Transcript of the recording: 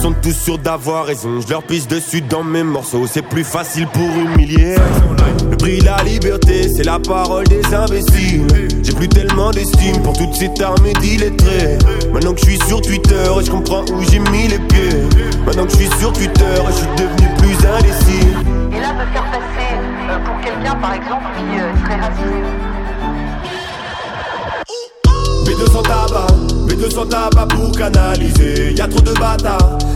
sont tous sûrs d'avoir raison. Je leur pisse dessus dans mes morceaux. C'est plus facile pour humilier. Le prix de la liberté, c'est la parole des imbéciles. J'ai plus tellement d'estime pour toute cette armée d'illettrés. Maintenant que je suis sur Twitter, et je comprends où j'ai mis les pieds. Maintenant que je suis sur Twitter, je suis devenu plus indécis. Et là, me faire passer pour quelqu'un, par exemple, qui serait racisé. B200 tabac pour canaliser. Y'a trop de bâtards